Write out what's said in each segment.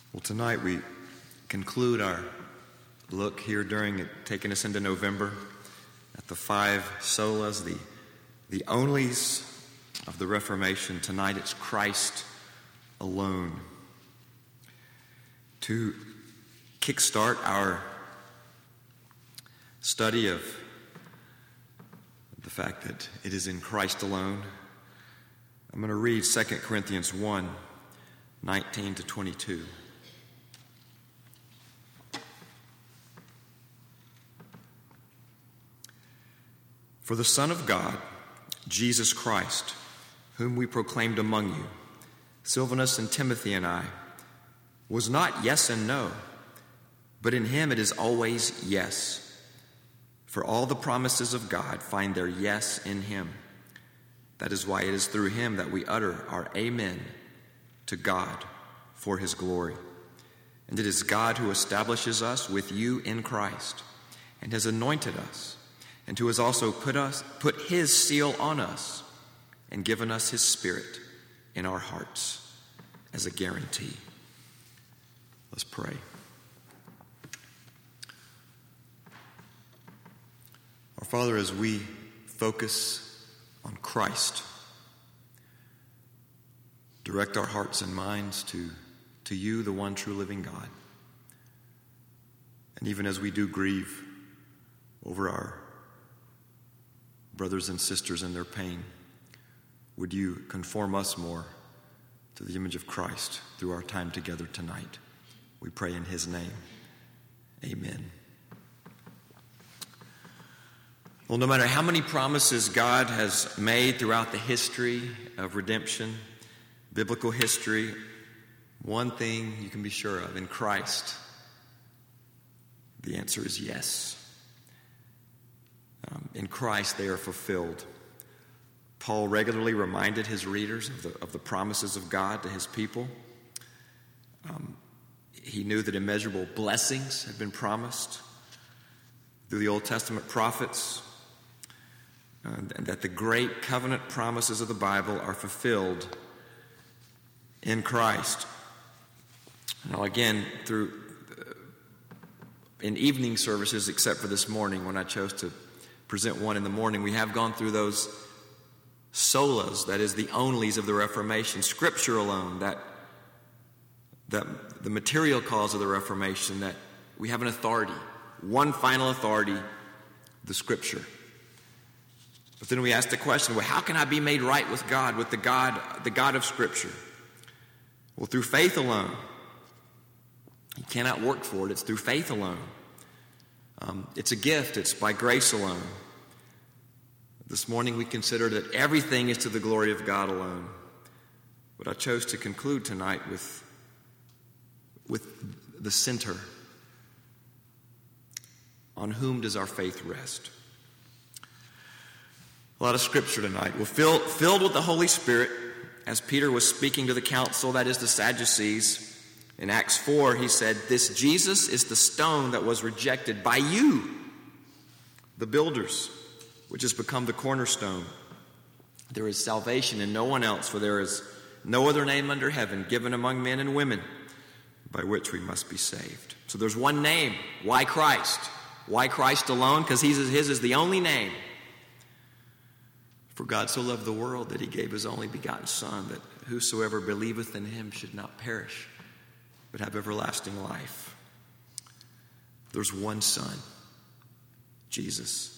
Well, tonight we conclude our look here taking us into November at the five solas, the onlys of the Reformation. Tonight it's Christ alone. To kickstart our study of the fact that it is in Christ alone, I'm going to read 2 Corinthians 1:19-22. For the Son of God, Jesus Christ, whom we proclaimed among you, Silvanus and Timothy and I, was not yes and no, but in him it is always yes. For all the promises of God find their yes in him. That is why it is through him that we utter our amen to God for his glory. And it is God who establishes us with you in Christ and has anointed us, and who has also put his seal on us and given us his Spirit in our hearts as a guarantee. Let's pray. Our Father, as we focus on Christ, direct our hearts and minds to you, the one true living God. And even as we do grieve over our brothers and sisters and their pain, would you conform us more to the image of Christ through our time together tonight? We pray in his name. Amen. Well, no matter how many promises God has made throughout the history of redemption, biblical history, one thing you can be sure of: in Christ, the answer is yes. In Christ, they are fulfilled. Paul regularly reminded his readers of the promises of God to his people. He knew that immeasurable blessings had been promised through the Old Testament prophets, and that the great covenant promises of the Bible are fulfilled in Christ. Now, again, in evening services, except for this morning when I chose to present one in the morning, we have gone through those solas, that is, the onlys of the Reformation, Scripture alone, that the material cause of the Reformation, that we have an authority, one final authority, the Scripture. But then we ask the question, well, how can I be made right with God, with the God of Scripture? Well, through faith alone. You cannot work for it. It's through faith alone. It's a gift. It's by grace alone. This morning we consider that everything is to the glory of God alone. But I chose to conclude tonight with the center. On whom does our faith rest? A lot of scripture tonight. We're filled with the Holy Spirit as Peter was speaking to the council, that is the Sadducees. In Acts 4, he said, "This Jesus is the stone that was rejected by you, the builders, which has become the cornerstone. There is salvation in no one else, for there is no other name under heaven given among men and women by which we must be saved." So there's one name. Why Christ? Why Christ alone? Because his is the only name. For God so loved the world that he gave his only begotten Son, that whosoever believeth in him should not perish, but have everlasting life. There's one Son, Jesus.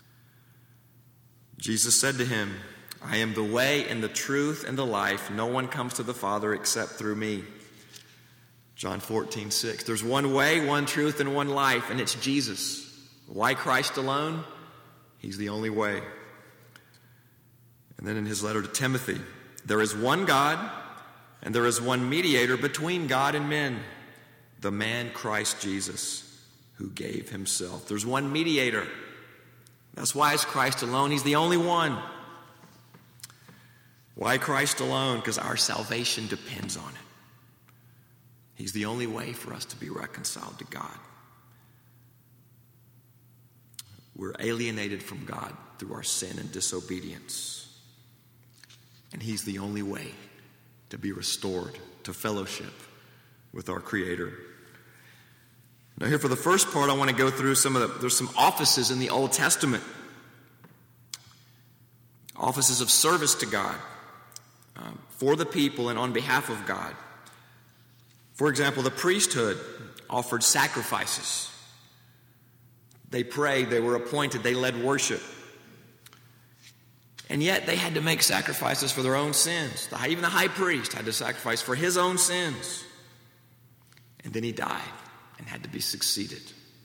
Jesus said to him, "I am the way and the truth and the life. No one comes to the Father except through me." John 14:6. There's one way, one truth, and one life, and it's Jesus. Why Christ alone? He's the only way. And then in his letter to Timothy, there is one God, and there is one mediator between God and men, the man Christ Jesus, who gave himself. There's one mediator. That's why it's Christ alone. He's the only one. Why Christ alone? Because our salvation depends on it. He's the only way for us to be reconciled to God. We're alienated from God through our sin and disobedience. And he's the only way to be restored to fellowship with our Creator. Now here for the first part, I want to go through there's some offices in the Old Testament. Offices of service to God, for the people and on behalf of God. For example, the priesthood offered sacrifices. They prayed, they were appointed, they led worship. And yet they had to make sacrifices for their own sins. Even the high priest had to sacrifice for his own sins. And then he died and had to be succeeded.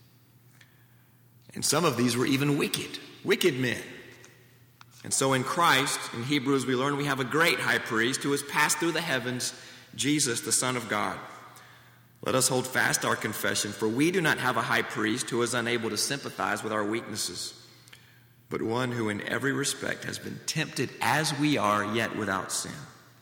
And some of these were even wicked men. And so in Christ, in Hebrews, we learn we have a great high priest who has passed through the heavens, Jesus, the Son of God. Let us hold fast our confession, for we do not have a high priest who is unable to sympathize with our weaknesses, but one who in every respect has been tempted as we are, yet without sin.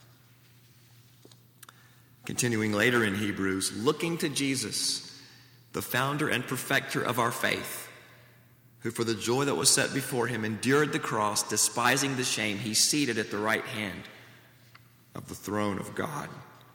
Continuing later in Hebrews, looking to Jesus, the founder and perfecter of our faith, who for the joy that was set before him endured the cross, despising the shame, he's seated at the right hand of the throne of God.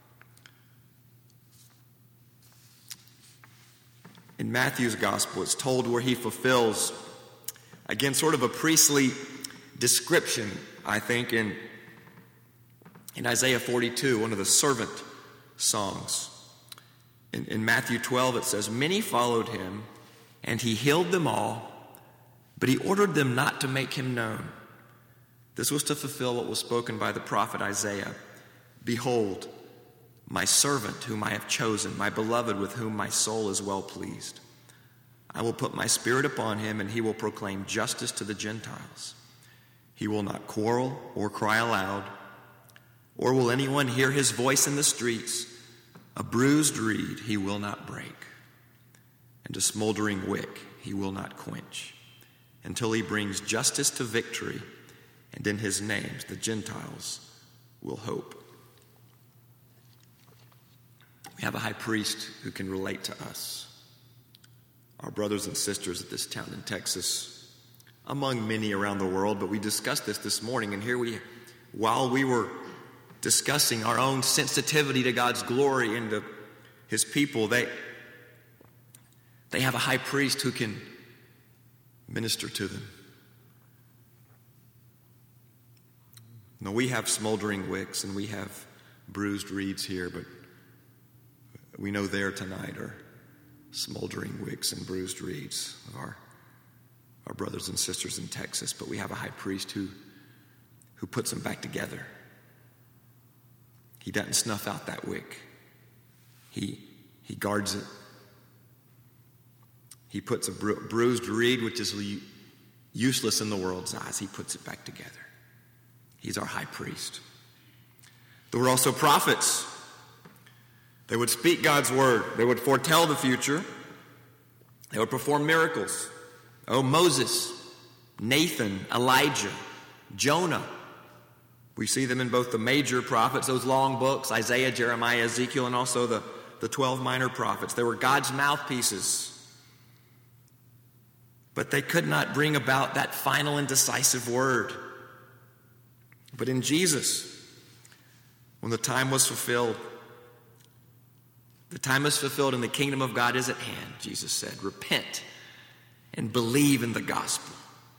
In Matthew's gospel, it's told where he fulfills, again, sort of a priestly description, I think, in Isaiah 42, one of the servant songs. In Matthew 12, it says, "Many followed him, and he healed them all, but he ordered them not to make him known." This was to fulfill what was spoken by the prophet Isaiah. "Behold, my servant whom I have chosen, my beloved with whom my soul is well pleased. I will put my spirit upon him, and he will proclaim justice to the Gentiles. He will not quarrel or cry aloud, or will anyone hear his voice in the streets. A bruised reed he will not break, and a smoldering wick he will not quench, until he brings justice to victory, and in his name the Gentiles will hope." We have a high priest who can relate to us, our brothers and sisters at this town in Texas, among many around the world. But we discussed this morning, and while we were discussing our own sensitivity to God's glory and to his people, they have a high priest who can minister to them. No, we have smoldering wicks and we have bruised reeds here, but we know there tonight are smoldering wicks and bruised reeds of our brothers and sisters in Texas. But we have a high priest who puts them back together. He doesn't snuff out that wick. He guards it. He puts a bruised reed, which is useless in the world's eyes, he puts it back together. He's our high priest. There were also prophets. They would speak God's word. They would foretell the future. They would perform miracles. Oh, Moses, Nathan, Elijah, Jonah. We see them in both the major prophets, those long books, Isaiah, Jeremiah, Ezekiel, and also the 12 minor prophets. They were God's mouthpieces. But they could not bring about that final and decisive word. But in Jesus, when the time was fulfilled and the kingdom of God is at hand, Jesus said, "Repent and believe in the gospel."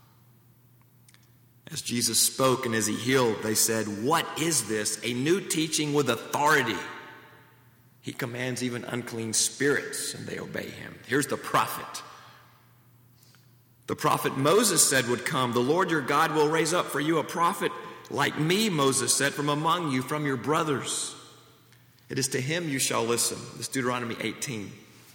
As Jesus spoke and as he healed, they said, "What is this? A new teaching with authority. He commands even unclean spirits, and they obey him." Here's the prophet. The prophet Moses said would come, "The Lord your God will raise up for you a prophet like me," Moses said, "from among you, from your brothers. It is to him you shall listen." This is Deuteronomy 18.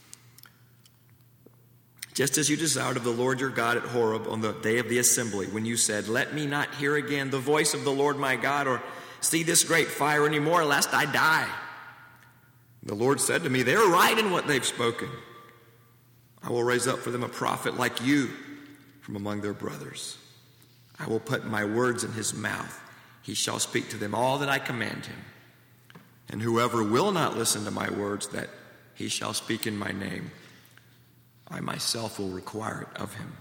"Just as you desired of the Lord your God at Horeb on the day of the assembly, when you said, 'Let me not hear again the voice of the Lord my God, or see this great fire any more, lest I die.' The Lord said to me, 'They are right in what they've spoken. I will raise up for them a prophet like you from among their brothers. I will put my words in his mouth. He shall speak to them all that I command him. And whoever will not listen to my words that he shall speak in my name, I myself will require it of him."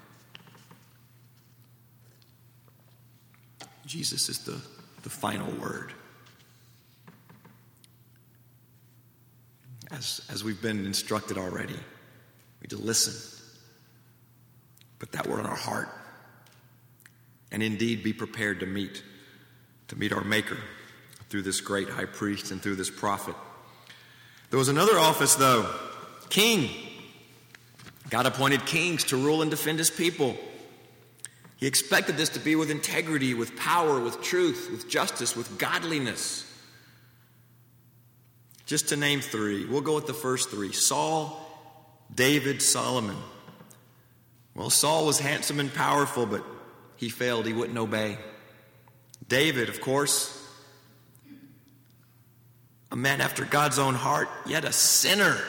Jesus is the final word. as we've been instructed already. We need to listen, put that word on our heart, and indeed be prepared to meet our Maker through this great high priest and through this prophet. There was another office, though, king. God appointed kings to rule and defend his people. He expected this to be with integrity, with power, with truth, with justice, with godliness. Just to name three, we'll go with the first three: Saul, David, Solomon. Well, Saul was handsome and powerful, but he failed. He wouldn't obey. David, of course, a man after God's own heart, yet a sinner.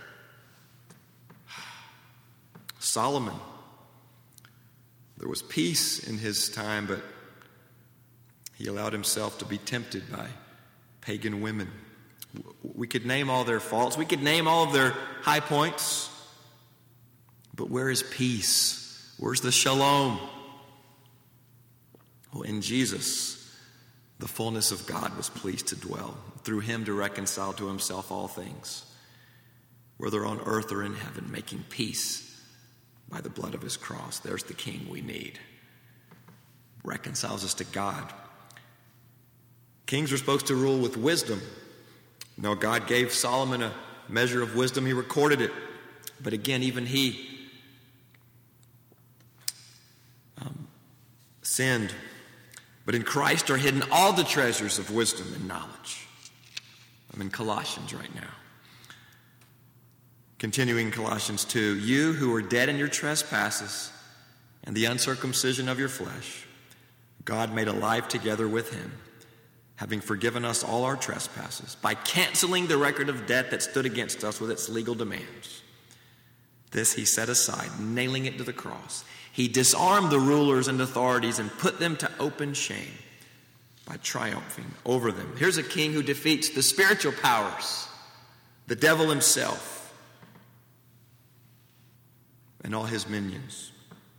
Solomon, there was peace in his time, but he allowed himself to be tempted by pagan women. We could name all their faults. We could name all of their high points. But where is peace? Where's the shalom? Well, in Jesus, the fullness of God was pleased to dwell, through him to reconcile to himself all things, whether on earth or in heaven, making peace by the blood of his cross. There's the king we need. Reconciles us to God. Kings are supposed to rule with wisdom. No, God gave Solomon a measure of wisdom. He recorded it. But again, even he sinned. But in Christ are hidden all the treasures of wisdom and knowledge. I'm in Colossians right now. Continuing Colossians 2, you who were dead in your trespasses and the uncircumcision of your flesh, God made alive together with him, having forgiven us all our trespasses by canceling the record of debt that stood against us with its legal demands. This he set aside, nailing it to the cross. He disarmed the rulers and authorities and put them to open shame by triumphing over them. Here's a king who defeats the spiritual powers, the devil himself, and all his minions.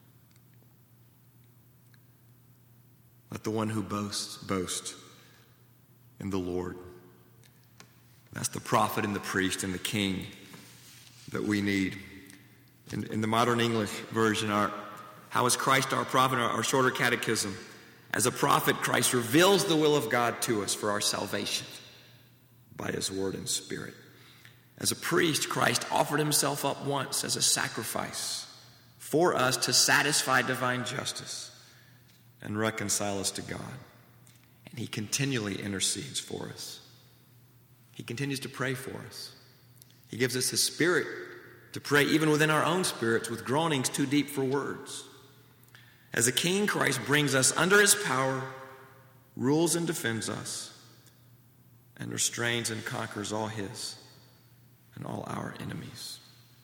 Let the one who boasts boast in the Lord. That's the prophet and the priest and the king that we need. In the modern English version, how is Christ our prophet? Our shorter catechism. As a prophet, Christ reveals the will of God to us for our salvation by his word and spirit. As a priest, Christ offered himself up once as a sacrifice for us to satisfy divine justice and reconcile us to God. And he continually intercedes for us. He continues to pray for us. He gives us his spirit to pray even within our own spirits with groanings too deep for words. As a king, Christ brings us under his power, rules and defends us, and restrains and conquers all his and all our enemies.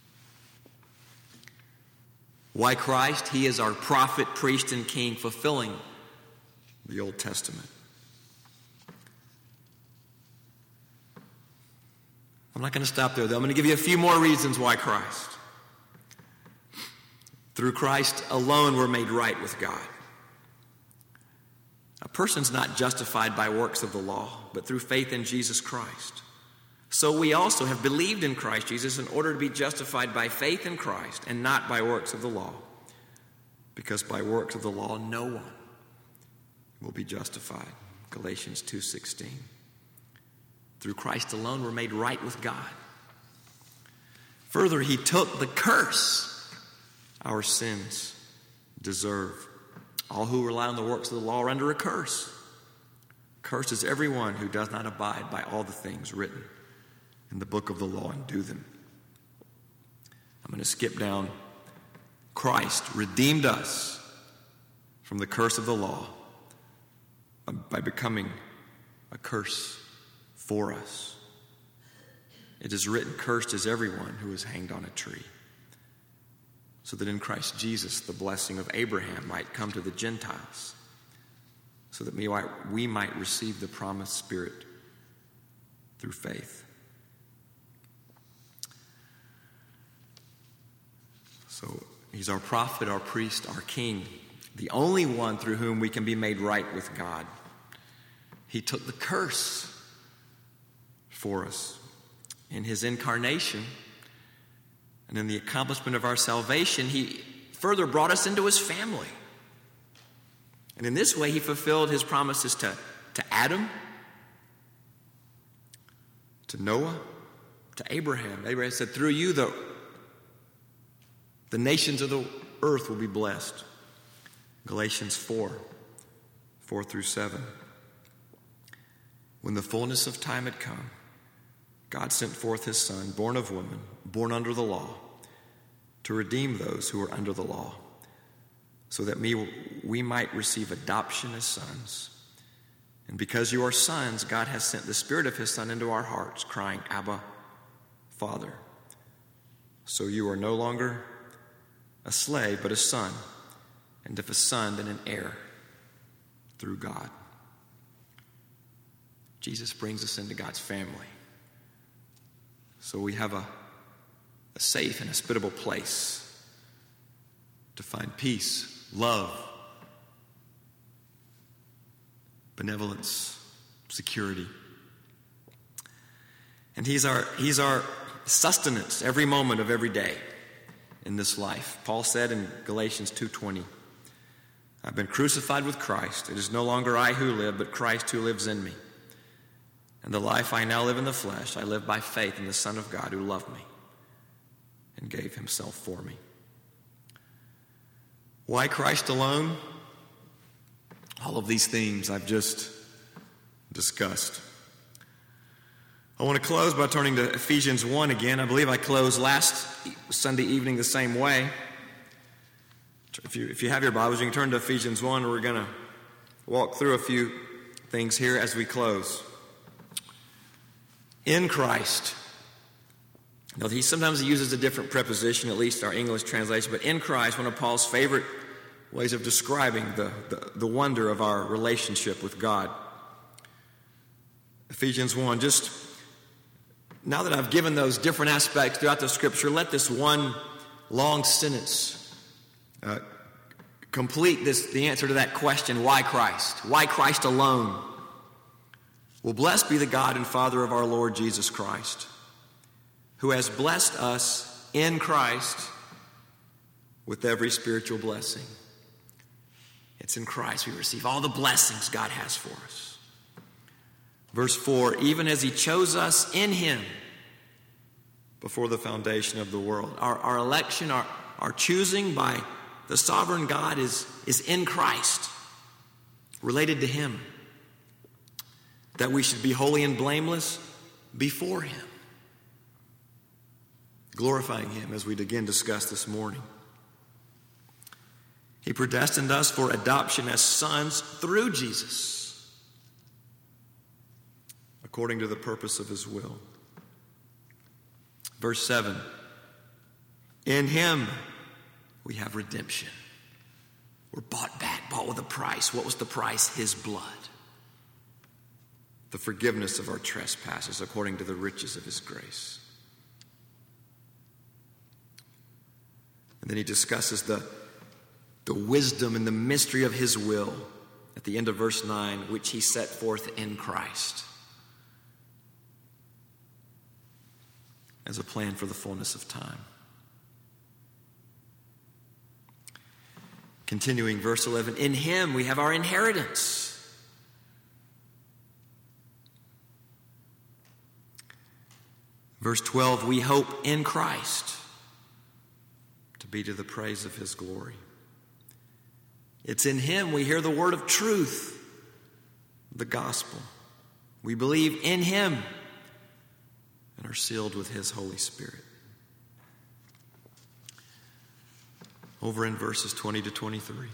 Why Christ? He is our prophet, priest, and king, fulfilling the Old Testament. I'm not going to stop there, though. I'm going to give you a few more reasons why Christ. Through Christ alone we're made right with God. A person's not justified by works of the law, but through faith in Jesus Christ. So we also have believed in Christ Jesus in order to be justified by faith in Christ and not by works of the law. Because by works of the law no one will be justified. Galatians 2:16. Through Christ alone we're made right with God. Further, he took the curse our sins deserve. All who rely on the works of the law are under a curse. Cursed is everyone who does not abide by all the things written in the book of the law and do them. I'm going to skip down. Christ redeemed us from the curse of the law by becoming a curse for us. It is written, cursed is everyone who is hanged on a tree, so that in Christ Jesus the blessing of Abraham might come to the Gentiles, so that we might receive the promised Spirit through faith. So he's our prophet, our priest, our king, the only one through whom we can be made right with God. He took the curse for us in his incarnation and in the accomplishment of our salvation, he further brought us into his family. And in this way, he fulfilled his promises to Adam, to Noah, to Abraham. Abraham said, through you, the nations of the earth will be blessed. Galatians 4:4-7. When the fullness of time had come, God sent forth his Son, born of woman, born under the law, to redeem those who were under the law, so that we might receive adoption as sons. And because you are sons, God has sent the Spirit of his Son into our hearts, crying, Abba, Father. So you are no longer a slave, but a son, and if a son, then an heir through God. Jesus brings us into God's family. So we have a safe and hospitable place to find peace, love, benevolence, security. And he's our sustenance every moment of every day in this life. Paul said in Galatians 2:20, I've been crucified with Christ. It is no longer I who live, but Christ who lives in me. And the life I now live in the flesh, I live by faith in the Son of God who loved me and gave himself for me. Why Christ alone? All of these themes I've just discussed. I want to close by turning to Ephesians 1 again. I believe I closed last Sunday evening the same way. If you have your Bibles, you can turn to Ephesians 1. We're going to walk through a few things here as we close. In Christ. Now, sometimes he uses a different preposition, at least our English translation, but in Christ, one of Paul's favorite ways of describing the wonder of our relationship with God. Ephesians 1, just now that I've given those different aspects throughout the scripture, let this one long sentence complete the answer to that question, why Christ? Why Christ alone? Well, blessed be the God and Father of our Lord Jesus Christ, who has blessed us in Christ with every spiritual blessing. It's in Christ we receive all the blessings God has for us. Verse 4, even as he chose us in him before the foundation of the world. Our election, our choosing by the sovereign God is in Christ, related to him, that we should be holy and blameless before him, glorifying him as we again discussed this morning. He predestined us for adoption as sons through Jesus, according to the purpose of his will. Verse 7, in him we have redemption. We're bought back, bought with a price. What was the price? His blood. The forgiveness of our trespasses according to the riches of his grace. And then he discusses the wisdom and the mystery of his will at the end of verse 9, which he set forth in Christ as a plan for the fullness of time. Continuing verse 11, in him we have our inheritance. Verse 12, we hope in Christ to be to the praise of his glory. It's in him we hear the word of truth, the gospel. We believe in him and are sealed with his Holy Spirit. Over in verses 20 to 23.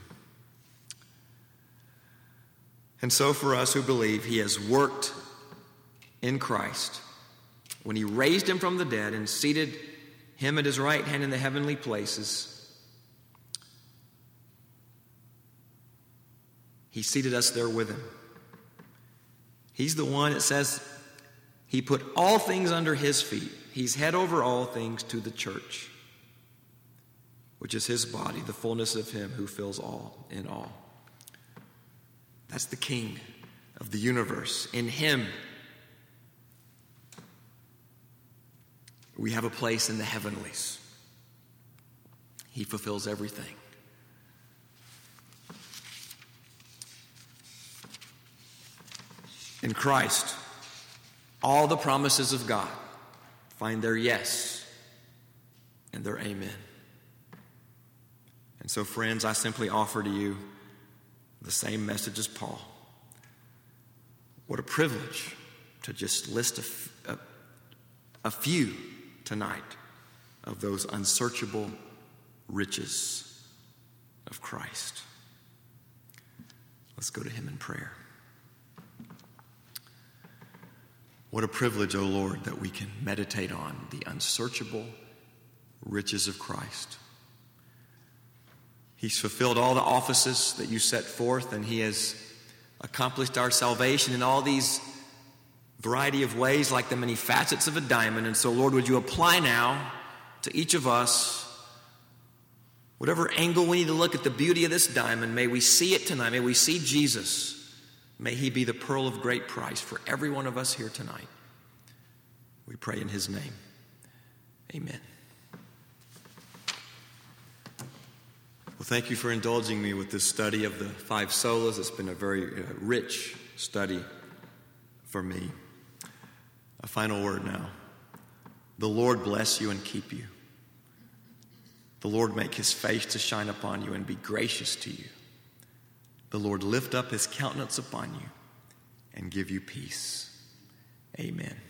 And so for us who believe, he has worked in Christ when he raised him from the dead and seated him at his right hand in the heavenly places. He seated us there with him. He's the one that says he put all things under his feet. He's head over all things to the church, which is his body, the fullness of him who fills all in all. That's the King of the universe. In him We have a place in the heavenlies. He fulfills everything. In Christ, all the promises of God find their yes and their amen. And so, friends, I simply offer to you the same message as Paul. What a privilege to just list a few tonight of those unsearchable riches of Christ. Let's go to him in prayer. What a privilege, O Lord, that we can meditate on the unsearchable riches of Christ. He's fulfilled all the offices that you set forth, and he has accomplished our salvation in all these variety of ways, like the many facets of a diamond. And so, Lord, would you apply now to each of us, whatever angle we need to look at the beauty of this diamond, may we see it tonight. May we see Jesus. May he be the pearl of great price for every one of us here tonight. We pray in his name. Amen. Well, thank you for indulging me with this study of the 5 solas. It's been a very rich study for me. A final word now. The Lord bless you and keep you. The Lord make his face to shine upon you and be gracious to you. The Lord lift up his countenance upon you and give you peace. Amen.